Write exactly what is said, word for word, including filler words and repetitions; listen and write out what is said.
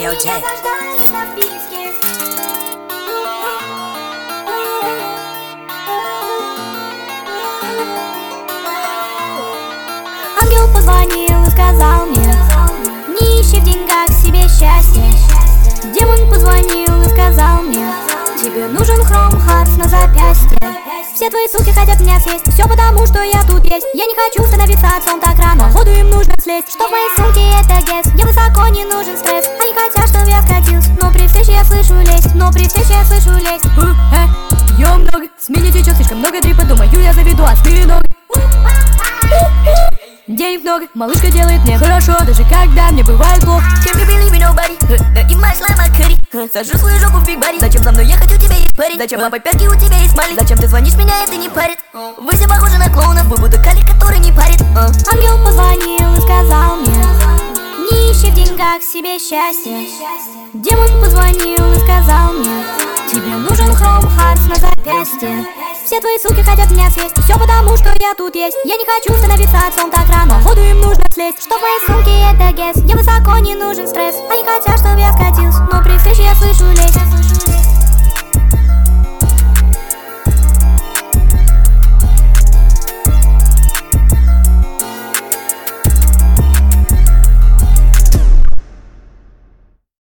Yo, Jay. Ангел позвонил и сказал мне: не ищи в деньгах себе счастье. Демон позвонил и сказал мне: тебе нужен Chrome Hearts на запястье. Все твои суки хотят меня съесть, все потому, что я тут есть. Я не хочу становиться отцом так рано, походу им нужно слезть. Что в моей сумке это гес, мне высоко не нужен стресс. Они хотят, чтобы я скатился, но при встрече я слышу лезть, но при встрече я слышу лезть. Э, ее много, смене течет слишком много дрипа, думаю, я заведу осьминог. Денег много, малышка делает мне хорошо, даже когда мне бывает плохо. Can't be believing nobody, да и my slime my curry. Сажу свою жопу в биг баре. Зачем за мной ехать, у тебя есть парень? Зачем лапой пятки, у тебя есть малик? Зачем ты звонишь, меня это не парит? Вы все похожи на клоунов, вы будто калик, который не парит. Ангел позвонил и сказал мне: не ищи в деньгах себе счастье. Демон позвонил и сказал мне: тебе нужен Chrome Hearts на запястье. Все твои суки хотят меня съесть, все потому, что я тут есть. Я не хочу становиться отцом так рано, походу им нужно слезть. Что в моей сумке это гес, мне высоко не нужен стресс. Они хотят, чтобы я скатился,